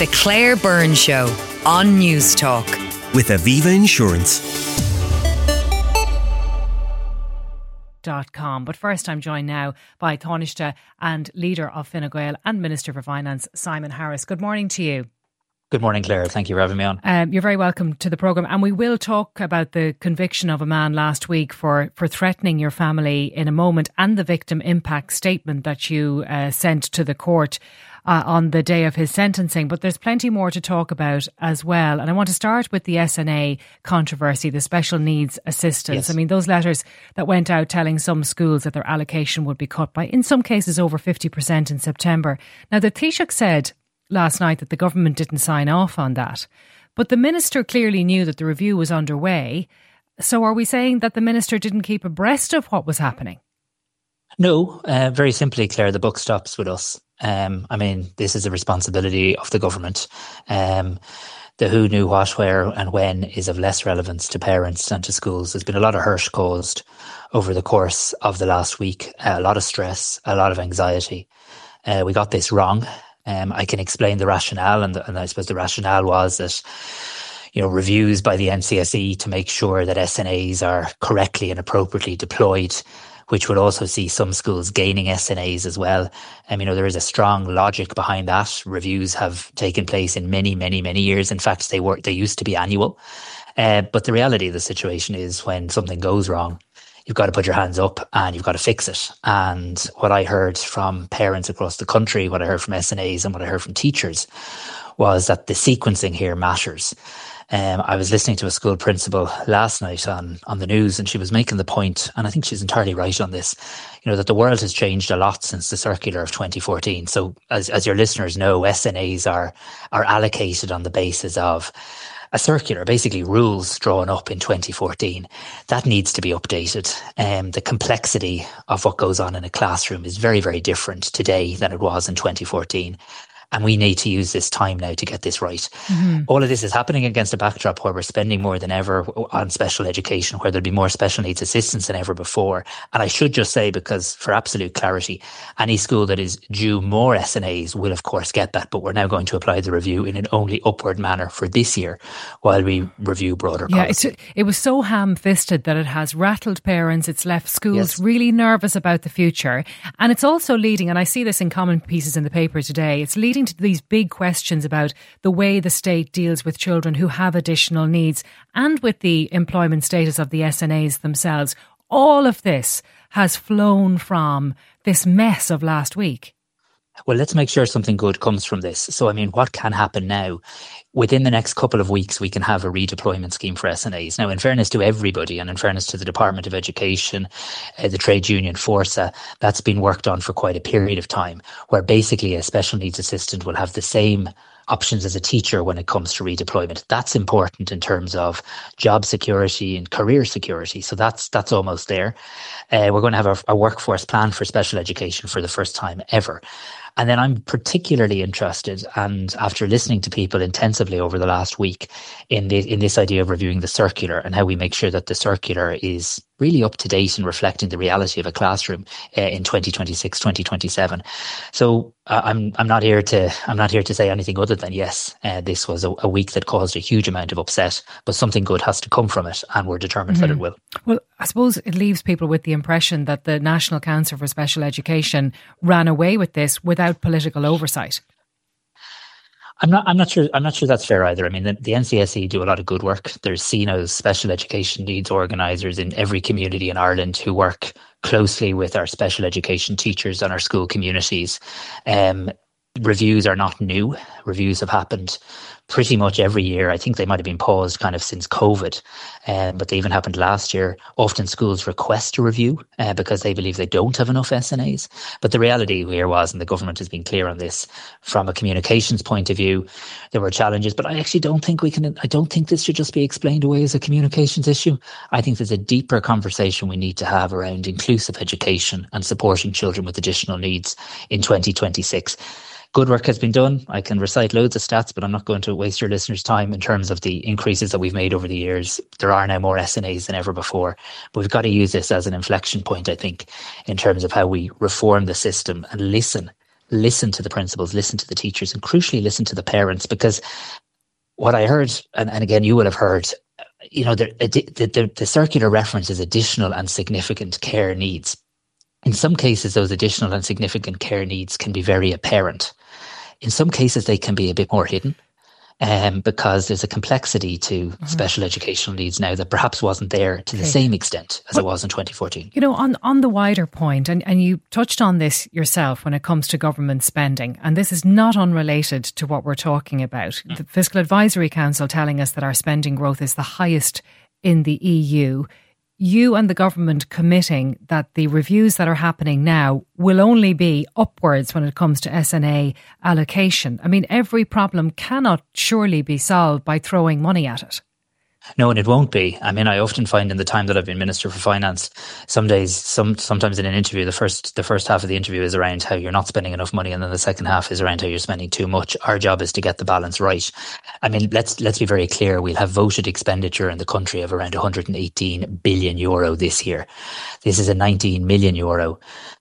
The Claire Byrne Show on News Talk. With Aviva Insurance. .com. But first, I'm joined now by Taoiseach and leader of Fine Gael and Minister for Finance, Simon Harris. Good morning to you. Good morning, Claire. Thank you for having me on. You're very welcome to the programme. And we will talk about the conviction of a man last week for threatening your family in a moment, and the victim impact statement that you sent to the court on the day of his sentencing. But there's plenty more to talk about as well. And I want to start with the SNA controversy, the special needs assistance. Yes. I mean, those letters that went out telling some schools that their allocation would be cut by, in some cases, over 50% in September. Now, the Taoiseach said last night that the government didn't sign off on that. But the minister clearly knew that the review was underway. So are we saying that the minister didn't keep abreast of what was happening? No, very simply, Claire, the buck stops with us. This is a responsibility of the government. The who, knew, what, where and when is of less relevance to parents than to schools. There's been a lot of hurt caused over the course of the last week, a lot of stress, a lot of anxiety. We got this wrong. I can explain the rationale, and I suppose the rationale was that, reviews by the NCSE to make sure that SNAs are correctly and appropriately deployed, which would also see some schools gaining SNAs as well. There is a strong logic behind that. Reviews have taken place in many, many, many years. In fact, they used to be annual. But the reality of the situation is, when something goes wrong, you've got to put your hands up and you've got to fix it. And what I heard from parents across the country, what I heard from SNAs and what I heard from teachers was that the sequencing here matters. I was listening to a school principal last night on the news, and she was making the point, and I think she's entirely right on this, that the world has changed a lot since the circular of 2014. So as your listeners know, SNAs are allocated on the basis of a circular, basically rules drawn up in 2014. That needs to be updated. The complexity of what goes on in a classroom is very, very different today than it was in 2014. And we need to use this time now to get this right. Mm-hmm. All of this is happening against a backdrop where we're spending more than ever on special education, where there'll be more special needs assistance than ever before. And I should just say, because for absolute clarity, any school that is due more SNAs will of course get that, but we're now going to apply the review in an only upward manner for this year while we review broader policy. It was so ham-fisted that it has rattled parents. It's left schools really nervous about the future. And it's also leading, and I see this in common pieces in the paper today, it's leading to these big questions about the way the state deals with children who have additional needs, and with the employment status of the SNAs themselves. All of this has flown from this mess of last week. Well, let's make sure something good comes from this. So, what can happen now? Within the next couple of weeks, we can have a redeployment scheme for SNAs. Now, in fairness to everybody, and in fairness to the Department of Education, the trade union Forza, that's been worked on for quite a period of time, where basically a special needs assistant will have the same options as a teacher when it comes to redeployment. That's important in terms of job security and career security. So that's almost there. We're going to have a workforce plan for special education for the first time ever. And then I'm particularly interested, and after listening to people intensively over the last week, in this idea of reviewing the circular and how we make sure that the circular is really up to date and reflecting the reality of a classroom in 2026, 2027. So I'm not here to say anything other than yes, this was a week that caused a huge amount of upset, but something good has to come from it, and we're determined that it will. Well, I suppose it leaves people with the impression that the National Council for Special Education ran away with this without political oversight. I'm not sure that's fair either. The NCSE do a lot of good work. There's seen as special education needs organisers in every community in Ireland who work closely with our special education teachers and our school communities. Reviews are not new. Reviews have happened pretty much every year. I think they might have been paused kind of since COVID, but they even happened last year. Often schools request a review because they believe they don't have enough SNAs. But the reality here was, and the government has been clear on this, from a communications point of view, there were challenges. But I actually don't think this should just be explained away as a communications issue. I think there's a deeper conversation we need to have around inclusive education and supporting children with additional needs in 2026. Good work has been done. I can recite loads of stats, but I'm not going to waste your listeners' time in terms of the increases that we've made over the years. There are now more SNAs than ever before. But we've got to use this as an inflection point, I think, in terms of how we reform the system and listen listen to the principals, listen to the teachers, and crucially listen to the parents. Because what I heard, and again, you will have heard, the circular references additional and significant care needs. In some cases, those additional and significant care needs can be very apparent. In some cases, they can be a bit more hidden. Because there's a complexity to special educational needs now that perhaps wasn't there to the same extent as it was in 2014. On the wider point, and you touched on this yourself when it comes to government spending, and this is not unrelated to what we're talking about. The Fiscal Advisory Council telling us that our spending growth is the highest in the EU. You and the government committing that the reviews that are happening now will only be upwards when it comes to SNA allocation. I mean, every problem cannot surely be solved by throwing money at it. No, and it won't be. I mean, I often find in the time that I've been Minister for Finance, sometimes in an interview, the first half of the interview is around how you're not spending enough money, and then the second half is around how you're spending too much. Our job is to get the balance right. I mean, let's be very clear. We'll have voted expenditure in the country of around 118 billion euro this year. This is a 19 million euro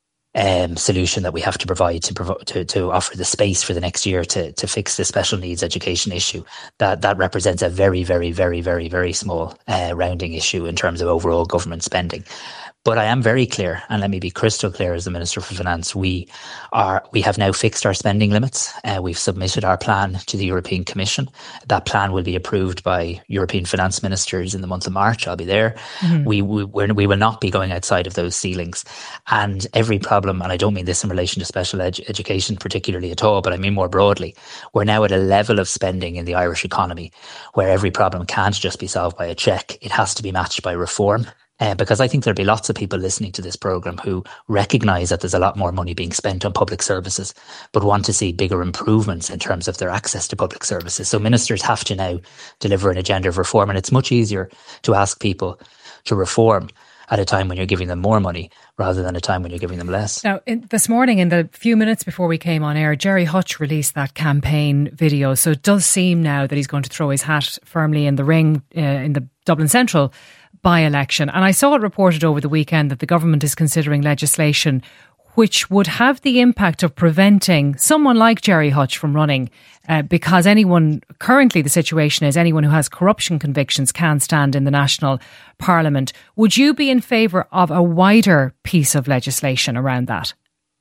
solution that we have to provide to offer the space for the next year to fix the special needs education issue. That represents a very, very, very, very, very small rounding issue in terms of overall government spending. But I am very clear, and let me be crystal clear as the Minister for Finance, we have now fixed our spending limits. We've submitted our plan to the European Commission. That plan will be approved by European finance ministers in the month of March. I'll be there. Mm-hmm. We will not be going outside of those ceilings. And every problem, and I don't mean this in relation to special education particularly at all, but I mean more broadly, we're now at a level of spending in the Irish economy where every problem can't just be solved by a cheque. It has to be matched by reform. Because I think there'll be lots of people listening to this programme who recognise that there's a lot more money being spent on public services, but want to see bigger improvements in terms of their access to public services. So ministers have to now deliver an agenda of reform, and it's much easier to ask people to reform at a time when you're giving them more money rather than a time when you're giving them less. Now, this morning, in the few minutes before we came on air, Gerry Hutch released that campaign video. So it does seem now that he's going to throw his hat firmly in the ring in the Dublin Central by-election. And I saw it reported over the weekend that the government is considering legislation which would have the impact of preventing someone like Gerry Hutch from running, because currently the situation is anyone who has corruption convictions can stand in the National Parliament. Would you be in favour of a wider piece of legislation around that?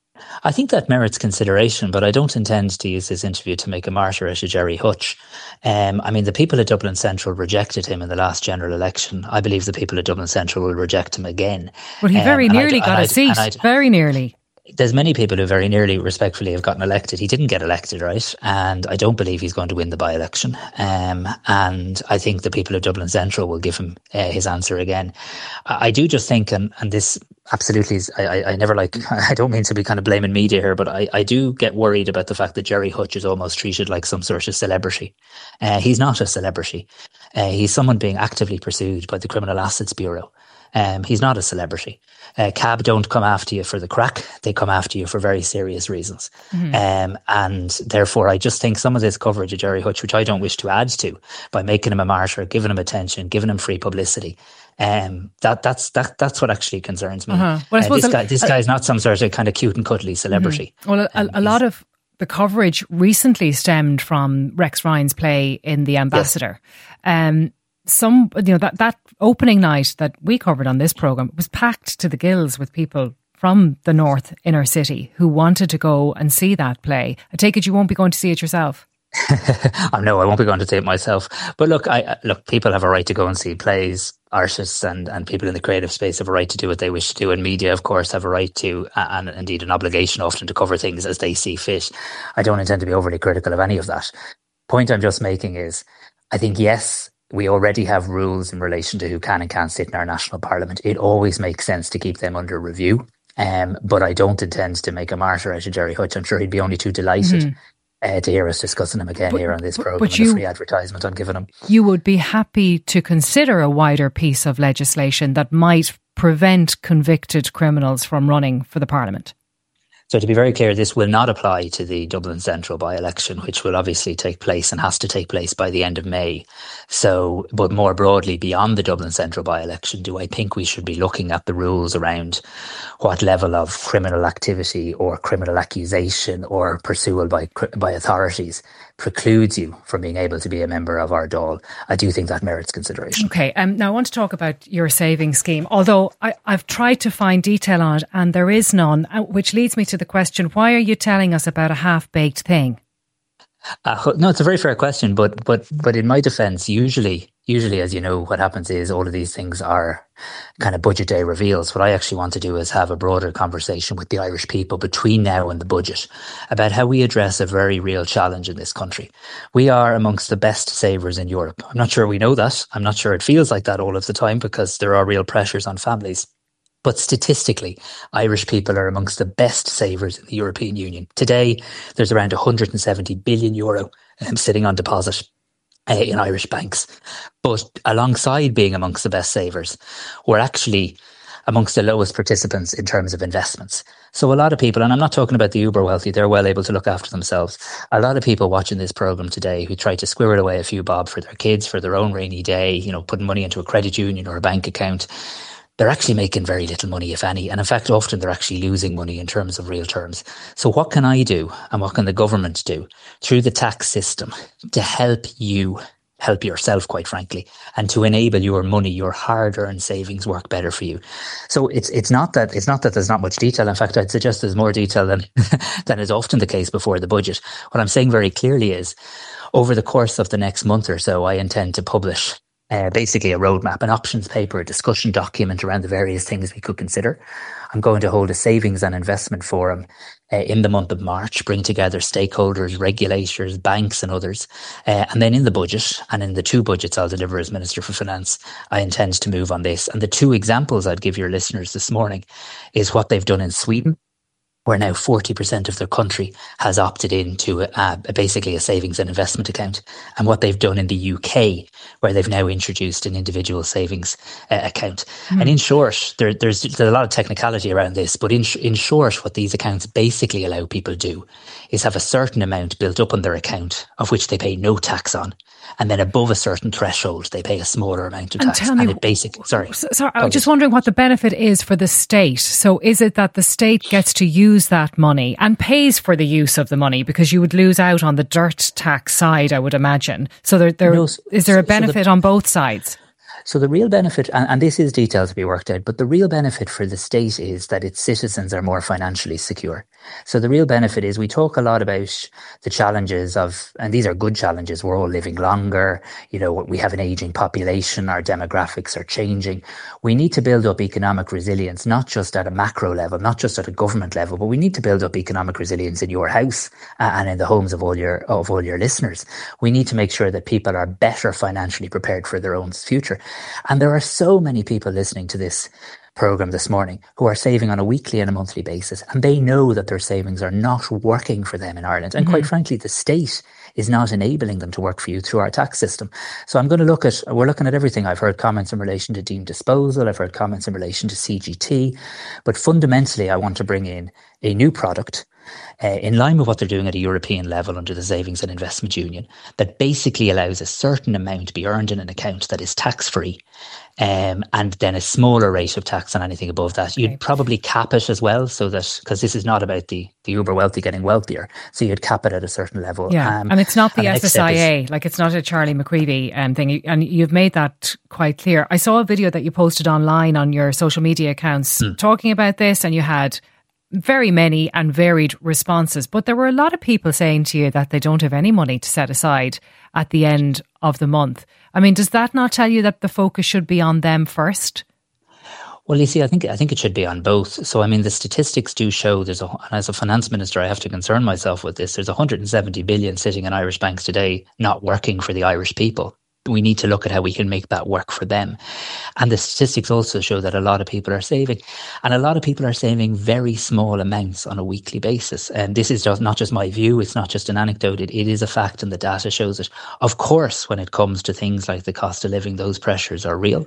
I think that merits consideration, but I don't intend to use this interview to make a martyr out of Gerry Hutch. I mean, the people at Dublin Central rejected him in the last general election. I believe the people at Dublin Central will reject him again. Well, he very nearly got a seat. Very nearly. There's many people who very nearly, respectfully, have gotten elected. He didn't get elected, right? And I don't believe he's going to win the by-election. And I think the people of Dublin Central will give him his answer again. I do just think, and this absolutely is, I don't mean to be kind of blaming media here, but I do get worried about the fact that Gerry Hutch is almost treated like some sort of celebrity. He's not a celebrity. He's someone being actively pursued by the Criminal Assets Bureau. He's not a celebrity. CAB don't come after you for the crack. They come after you for very serious reasons. Mm-hmm. And therefore, I just think some of this coverage of Gerry Hutch, which I don't wish to add to, by making him a martyr, giving him attention, giving him free publicity, that's what actually concerns me. Uh-huh. Well, I suppose this guy is not some sort of kind of cute and cuddly celebrity. Mm-hmm. Well, a lot of the coverage recently stemmed from Rex Ryan's play in The Ambassador. Yes. That opening night that we covered on this programme was packed to the gills with people from the North inner city who wanted to go and see that play. I take it you won't be going to see it yourself. No, I won't be going to see it myself. But look, people have a right to go and see plays. Artists and people in the creative space have a right to do what they wish to do, and media, of course, have a right to, and indeed an obligation often, to cover things as they see fit. I don't intend to be overly critical of any of that. Point I'm just making is, I think, yes, we already have rules in relation to who can and can't sit in our national parliament. It always makes sense to keep them under review. But I don't intend to make a martyr out of Gerry Hutch. I'm sure he'd be only too delighted to hear us discussing him again here on this programme, and the free advertisement I'm giving him. You would be happy to consider a wider piece of legislation that might prevent convicted criminals from running for the parliament? So to be very clear, this will not apply to the Dublin Central by-election, which will obviously take place and has to take place by the end of May. So, but more broadly, beyond the Dublin Central by-election, do I think we should be looking at the rules around what level of criminal activity or criminal accusation or pursuit by authorities precludes you from being able to be a member of our Dáil? I do think that merits consideration. Okay, now I want to talk about your savings scheme, although I've tried to find detail on it and there is none, which leads me to the question, why are you telling us about a half-baked thing? No, it's a very fair question, but in my defence, usually, as you know, what happens is all of these things are kind of budget day reveals. What I actually want to do is have a broader conversation with the Irish people between now and the budget about how we address a very real challenge in this country. We are amongst the best savers in Europe. I'm not sure we know that. I'm not sure it feels like that all of the time because there are real pressures on families. But statistically, Irish people are amongst the best savers in the European Union. Today, there's around 170 billion euro sitting on deposit in Irish banks. But alongside being amongst the best savers, we're actually amongst the lowest participants in terms of investments. So a lot of people, and I'm not talking about the uber wealthy, they're well able to look after themselves. A lot of people watching this programme today who try to squirrel away a few bob for their kids, for their own rainy day, you know, putting money into a credit union or a bank account, they're actually making very little money, if any. And in fact, often they're actually losing money in terms of real terms. So what can I do and what can the government do through the tax system to help you help yourself, quite frankly, and to enable your money, your hard-earned savings work better for you? So it's not that there's not much detail. In fact, I'd suggest there's more detail than is often the case before the budget. What I'm saying very clearly is over the course of the next month or so, I intend to publish basically a roadmap, an options paper, a discussion document around the various things we could consider. I'm going to hold a savings and investment forum in the month of March, bring together stakeholders, regulators, banks and others. And then in the budget and in the two budgets I'll deliver as Minister for Finance, I intend to move on this. And the two examples I'd give your listeners this morning is what they've done in Sweden, where now 40% of their country has opted into basically a savings and investment account, and what they've done in the UK, where they've now introduced an individual savings account. And in short, there's a lot of technicality around this, but in short, what these accounts basically allow people to do is have a certain amount built up on their account of which they pay no tax on. And then above a certain threshold, they pay a smaller amount of tax. Tell me, sorry, I was just wondering what the benefit is for the state. So is it that the state gets to use that money and pays for the use of the money, because you would lose out on the dirt tax side, I would imagine. So is there a benefit on both sides? So the real benefit, and this is detail to be worked out, but the real benefit for the state is that its citizens are more financially secure. So the real benefit is, we talk a lot about the challenges of, and these are good challenges, we're all living longer, you know, we have an aging population, our demographics are changing. We need to build up economic resilience, not just at a macro level, not just at a government level, but we need to build up economic resilience in your house and in the homes of all your listeners. We need to make sure that people are better financially prepared for their own future. And there are so many people listening to this programme this morning who are saving on a weekly and a monthly basis, and they know that their savings are not working for them in Ireland. And quite frankly, the state is not enabling them to work for you through our tax system. So we're looking at everything. I've heard comments in relation to deemed disposal. I've heard comments in relation to CGT. But fundamentally, I want to bring in a new product in line with what they're doing at a European level under the Savings and Investment Union, that basically allows a certain amount to be earned in an account that is tax-free, and then a smaller rate of tax on anything above that. You'd probably cap it as well, so that, because this is not about the uber wealthy getting wealthier, so you'd cap it at a certain level. Yeah, and it's not the SSIA, like it's not a Charlie McCreevy thing, and you've made that quite clear. I saw a video that you posted online on your social media accounts talking about this, and you had very many and varied responses, but there were a lot of people saying to you that they don't have any money to set aside at the end of the month. I mean, does that not tell you that the focus should be on them first? Well, you see, I think it should be on both. So, I mean, the statistics do show and as a finance minister, I have to concern myself with this. There's 170 billion sitting in Irish banks today, not working for the Irish people. we need to look at how we can make that work for them. And the statistics also show that a lot of people are saving, and a lot of people are saving very small amounts on a weekly basis. And this is not just my view. It's not just an anecdote. It is a fact, and the data shows it. Of course, when it comes to things like the cost of living, those pressures are real.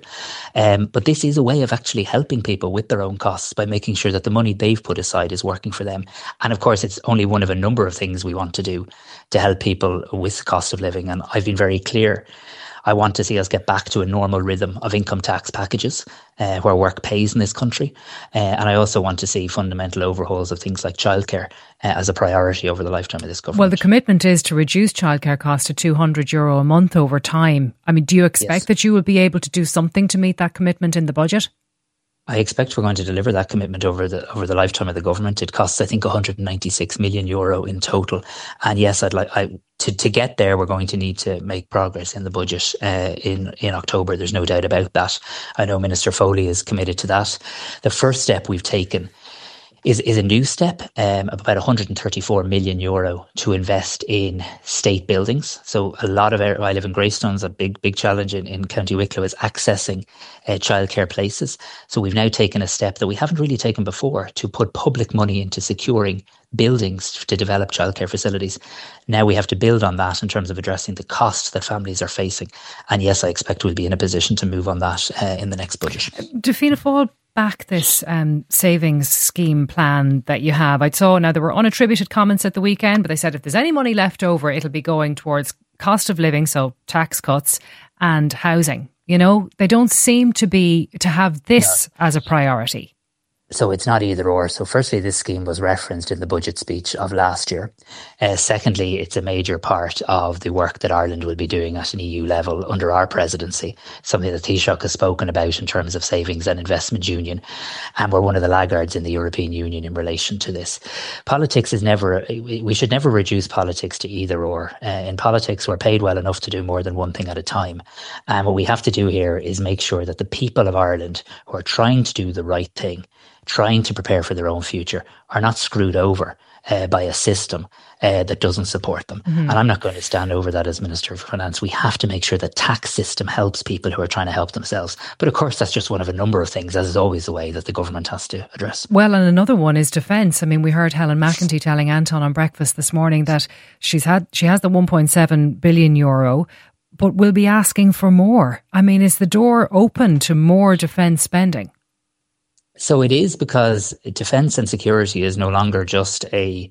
But this is a way of actually helping people with their own costs by making sure that the money they've put aside is working for them. And of course, it's only one of a number of things we want to do to help people with the cost of living. And I've been very clear. I want to see us get back to a normal rhythm of income tax packages where work pays in this country. And I also want to see fundamental overhauls of things like childcare as a priority over the lifetime of this government. Well, the commitment is to reduce childcare costs to €200 a month over time. I mean, do you expect that you will be able to do something to meet that commitment in the budget? I expect we're going to deliver that commitment over the lifetime of the government. It costs, I think, €196 million in total. And yes, to get there, we're going to need to make progress in the budget in October. There's no doubt about that. I know Minister Foley is committed to that. The first step we've taken is a new step of about €134 million to invest in state buildings. So a lot of I live in Greystones, a big challenge in County Wicklow is accessing childcare places. So we've now taken a step that we haven't really taken before to put public money into securing buildings to develop childcare facilities. Now we have to build on that in terms of addressing the costs that families are facing. And yes, I expect we'll be in a position to move on that in the next budget. Do Fianna Fáil back this savings scheme plan that you have? I saw now there were unattributed comments at the weekend, but they said if there's any money left over, it'll be going towards cost of living, so tax cuts, and housing. You know, they don't seem to have this as a priority. So it's not either or. So firstly, this scheme was referenced in the budget speech of last year. Secondly, it's a major part of the work that Ireland will be doing at an EU level under our presidency, something that Taoiseach has spoken about in terms of savings and investment union. And we're one of the laggards in the European Union in relation to this. Politics is we should never reduce politics to either or. In politics, we're paid well enough to do more than one thing at a time. And what we have to do here is make sure that the people of Ireland who are trying to do the right thing, trying to prepare for their own future, are not screwed over by a system that doesn't support them. Mm-hmm. And I'm not going to stand over that as Minister for Finance. We have to make sure the tax system helps people who are trying to help themselves. But of course, that's just one of a number of things, as is always the way that the government has to address. Well, and another one is defence. I mean, we heard Helen McEntee telling Anton on breakfast this morning that she has the €1.7 billion, but will be asking for more. I mean, is the door open to more defence spending? So it is, because defence and security is no longer just a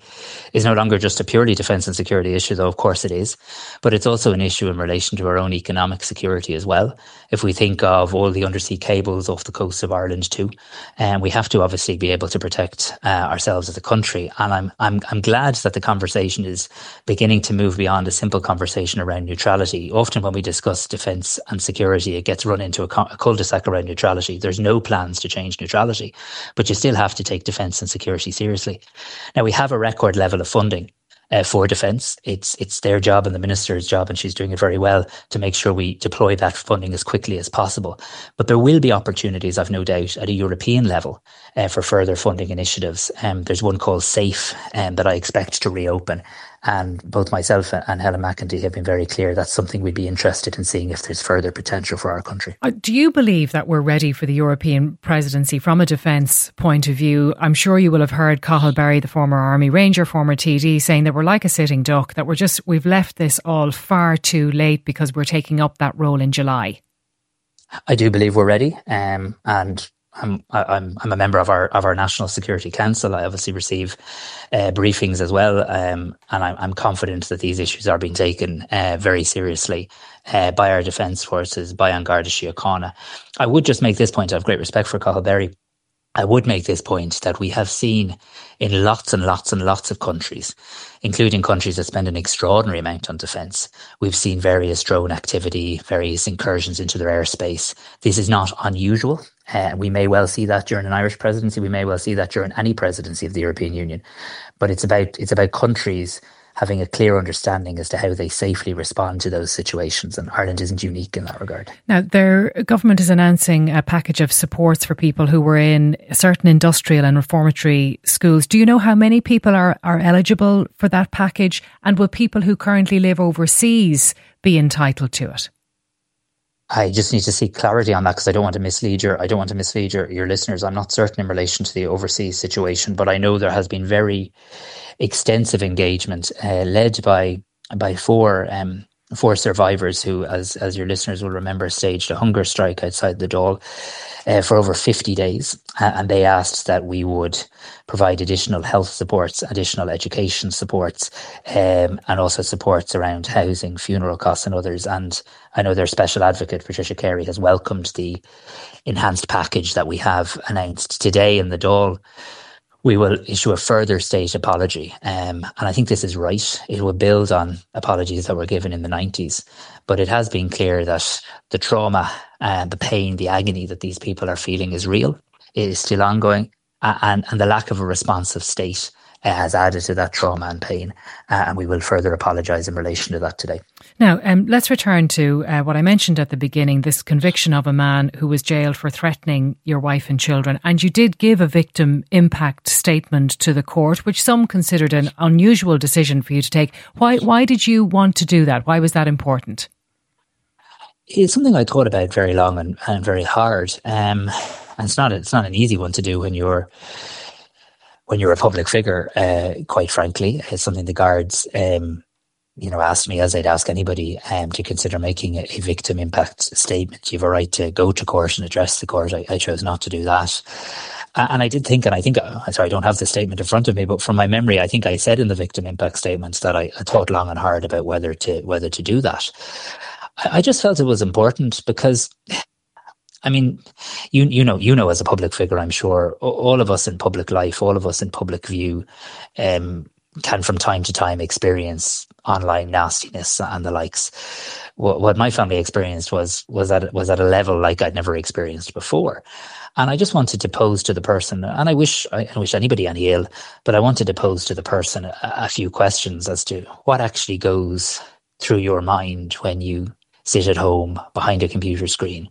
purely defence and security issue, though of course it is, but it's also an issue in relation to our own economic security as well. If we think of all the undersea cables off the coast of Ireland too, we have to obviously be able to protect ourselves as a country. And I'm glad that the conversation is beginning to move beyond a simple conversation around neutrality. Often when we discuss defence and security, it gets run into a cul-de-sac around neutrality. There's no plans to change neutrality, but you still have to take defence and security seriously. Now, we have a record level of funding for defence. It's their job and the Minister's job, and she's doing it very well, to make sure we deploy that funding as quickly as possible. But there will be opportunities, I've no doubt, at a European level for further funding initiatives. There's one called SAFE that I expect to reopen. And both myself and Helen McEntee have been very clear that's something we'd be interested in seeing if there's further potential for our country. Do you believe that we're ready for the European presidency from a defence point of view? I'm sure you will have heard Cathal Berry, the former Army Ranger, former TD, saying that we're like a sitting duck, that we've left this all far too late because we're taking up that role in July. I do believe we're ready, and I'm a member of our National Security Council. I obviously receive briefings as well, and I'm confident that these issues are being taken very seriously by our defence forces, by An Garda Síochána. I would just make this point. I have great respect for Cathal Berry. I would make this point that we have seen in lots and lots and lots of countries, including countries that spend an extraordinary amount on defence. We've seen various drone activity, various incursions into their airspace. This is not unusual. We may well see that during an Irish presidency. We may well see that during any presidency of the European Union. But it's about countries having a clear understanding as to how they safely respond to those situations. And Ireland isn't unique in that regard. Now, their government is announcing a package of supports for people who were in certain industrial and reformatory schools. Do you know how many people are eligible for that package? And will people who currently live overseas be entitled to it? I just need to seek clarity on that because I don't want to mislead your listeners. I'm not certain in relation to the overseas situation, but I know there has been very extensive engagement led by four survivors who, as your listeners will remember, staged a hunger strike outside the Dáil for over 50 days. And they asked that we would provide additional health supports, additional education supports, and also supports around housing, funeral costs and others. And I know their special advocate, Patricia Carey, has welcomed the enhanced package that we have announced today in the Dáil. We will issue a further state apology. And I think this is right. It will build on apologies that were given in the 90s. But it has been clear that the trauma and the pain, the agony that these people are feeling is real. It is still ongoing. And the lack of a responsive state has added to that trauma and pain. And we will further apologise in relation to that today. Now, let's return to what I mentioned at the beginning, this conviction of a man who was jailed for threatening your wife and children. And you did give a victim impact statement to the court, which some considered an unusual decision for you to take. Why did you want to do that? Why was that important? It's something I thought about very long and very hard. And it's not an easy one to do when you're a public figure, quite frankly. It's something the guards asked me, as they'd ask anybody, to consider making a victim impact statement. You have a right to go to court and address the court. I chose not to do that. And I did think, I don't have the statement in front of me, but from my memory, I think I said in the victim impact statements that I thought long and hard about whether to do that. I just felt it was important because, I mean, you know, as a public figure, I'm sure all of us in public life, all of us in public view, can from time to time experience online nastiness and the likes. What my family experienced was at a level like I'd never experienced before. And I just wanted to pose to the person, and I wish anybody any ill, but I wanted to pose to the person a few questions as to what actually goes through your mind when you sit at home behind a computer screen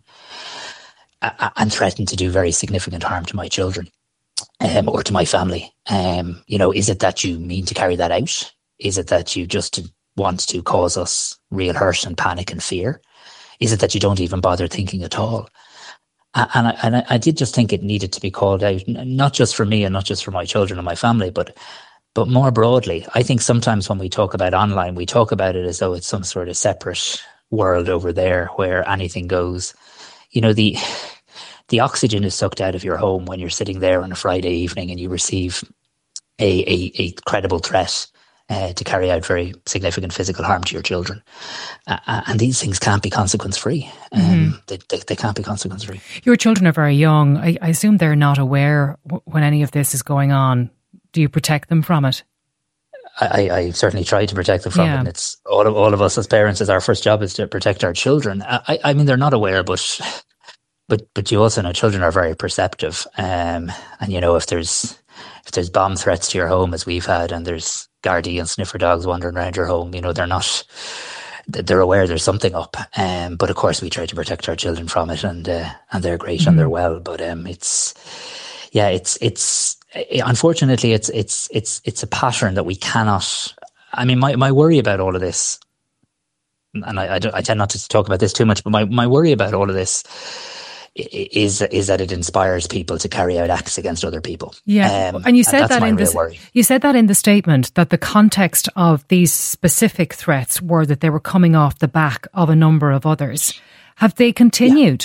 and threaten to do very significant harm to my children or to my family. Is it that you mean to carry that out? Is it that you just want to cause us real hurt and panic and fear? Is it that you don't even bother thinking at all? And I did just think it needed to be called out, not just for me and not just for my children and my family, but more broadly. I think sometimes when we talk about online, we talk about it as though it's some sort of separate world over there where anything goes. You know, the oxygen is sucked out of your home when you're sitting there on a Friday evening and you receive a credible threat to carry out very significant physical harm to your children. And these things can't be consequence-free. They can't be consequence-free. Your children are very young. I assume they're not aware when any of this is going on. Do you protect them from it? I certainly try to protect them from it. And it's all of us as parents, as our first job is to protect our children. I mean, they're not aware, but you also know children are very perceptive. And you know, if there's bomb threats to your home, as we've had, and there's Gardaí and sniffer dogs wandering around your home, you know, they're aware there's something up. But of course we try to protect our children from it, and they're great and they're well. But unfortunately it's a pattern that we cannot. I mean, my worry about all of this, and I tend not to talk about this too much, but my worry about all of this is that it inspires people to carry out acts against other people. Yeah, and you said that in the statement, that the context of these specific threats were that they were coming off the back of a number of others. Have they continued?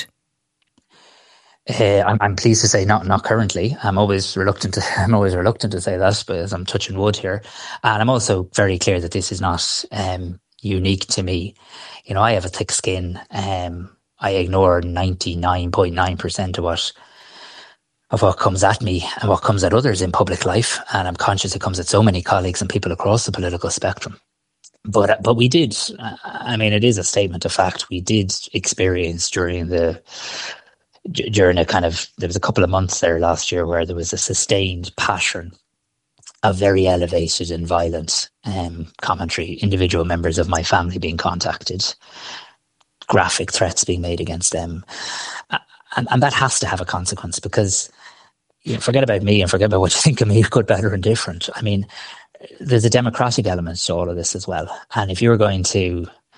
Yeah. I'm pleased to say not currently. I'm always reluctant to say that, because I'm touching wood here, and I'm also very clear that this is not unique to me. You know, I have a thick skin. I ignore 99.9% of what comes at me and what comes at others in public life, and I'm conscious it comes at so many colleagues and people across the political spectrum. But we did. I mean, it is a statement of fact. We did experience during a kind of, there was a couple of months there last year where there was a sustained pattern of very elevated and violent commentary, individual members of my family being contacted, graphic threats being made against them. And that has to have a consequence, because, you know, forget about me and forget about what you think of me, good, bad or indifferent. I mean, there's a democratic element to all of this as well. And if you're going to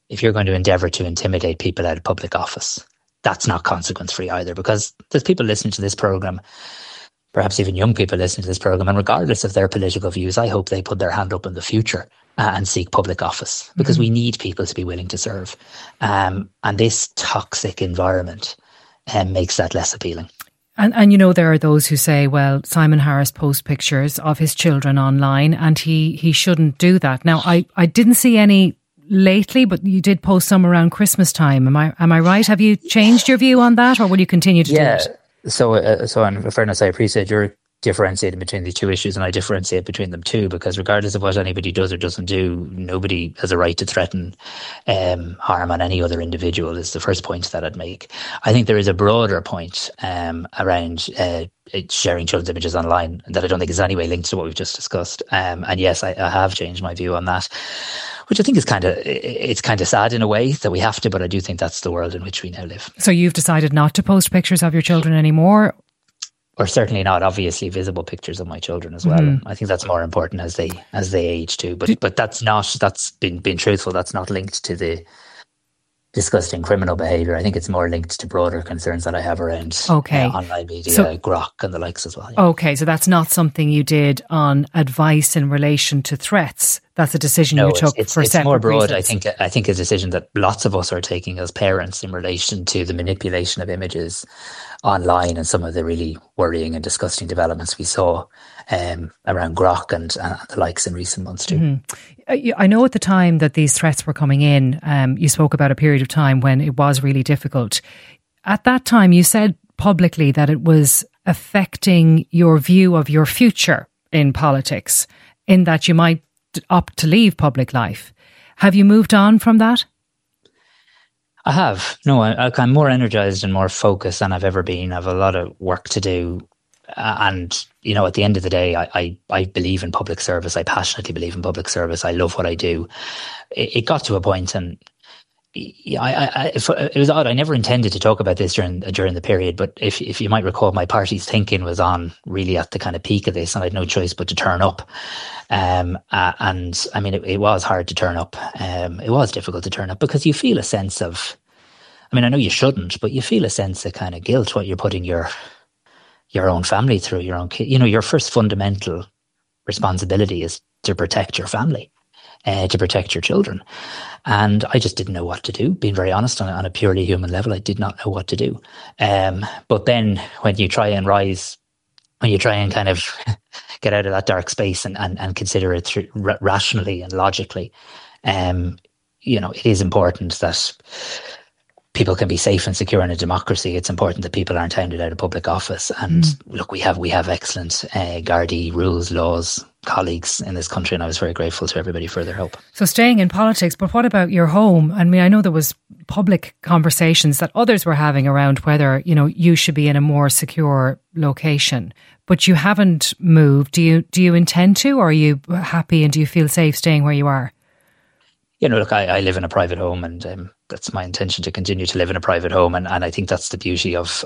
if you're going to endeavour to intimidate people out of public office, that's not consequence-free either, because there's people listening to this programme, perhaps even young people listening to this programme, and regardless of their political views, I hope they put their hand up in the future and seek public office, because we need people to be willing to serve. And this toxic environment makes that less appealing. And you know, there are those who say, well, Simon Harris posts pictures of his children online and he shouldn't do that. Now, I didn't see any lately, but you did post some around Christmas time. Am I right? Have you changed your view on that, or will you continue to do it? So in fairness, I appreciate you're differentiating between the two issues, and I differentiate between them too, because regardless of what anybody does or doesn't do, nobody has a right to threaten harm on any other individual, is the first point that I'd make. I think there is a broader point around sharing children's images online that I don't think is any way linked to what we've just discussed. And yes, I have changed my view on that, which I think is kind of sad in a way that we have to, but I do think that's the world in which we now live. So you've decided not to post pictures of your children anymore? Or certainly not obviously visible pictures of my children as well. I think that's more important as they age too. But that's been truthful. That's not linked to the disgusting criminal behaviour. I think it's more linked to broader concerns that I have around online media, Grok and the likes as well. Yeah. Okay, so that's not something you did on advice in relation to threats. That's a decision you took for separate reasons. It's more broad. I think a decision that lots of us are taking as parents in relation to the manipulation of images online and some of the really worrying and disgusting developments we saw around Grok and the likes in recent months too. I know at the time that these threats were coming in, you spoke about a period of time when it was really difficult. At that time, you said publicly that it was affecting your view of your future in politics, in that you might opt to leave public life. Have you moved on from that? I have. No, I'm more energised and more focused than I've ever been. I have a lot of work to do. And, you know, at the end of the day, I believe in public service. I passionately believe in public service. I love what I do. It got to a point, and it was odd. I never intended to talk about this during the period, but if you might recall, my party's thinking was on really at the kind of peak of this, and I had no choice but to turn up. And I mean, it was hard to turn up. It was difficult to turn up because you feel a sense of, I mean, I know you shouldn't, but you feel a sense of kind of guilt, what you're putting your own family through, your own kid. You know, your first fundamental responsibility is to protect your family, to protect your children. And I just didn't know what to do, being very honest, on a purely human level. I did not know what to do. But then when you try and kind of get out of that dark space and consider it rationally and logically, you know, it is important that people can be safe and secure in a democracy. It's important that people aren't hounded out of public office. And look, we have excellent Gardaí rules, laws, colleagues in this country, and I was very grateful to everybody for their help. So staying in politics, but what about your home? I mean, I know there was public conversations that others were having around whether, you know, you should be in a more secure location, but you haven't moved. Do you intend to, or are you happy and do you feel safe staying where you are? You know, look, I live in a private home, and that's my intention to continue to live in a private home, and I think that's the beauty of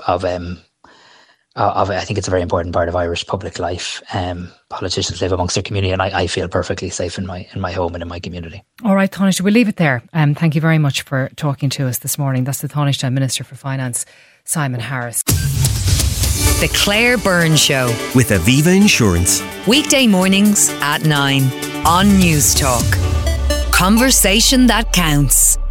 I think it's a very important part of Irish public life. Politicians live amongst their community, and I feel perfectly safe in my home and in my community. All right, Taoiseach, we'll leave it there. Thank you very much for talking to us this morning. That's the Taoiseach Minister for Finance, Simon Harris. The Claire Byrne Show with Aviva Insurance. Weekday mornings at 9 on News Talk. Conversation that counts.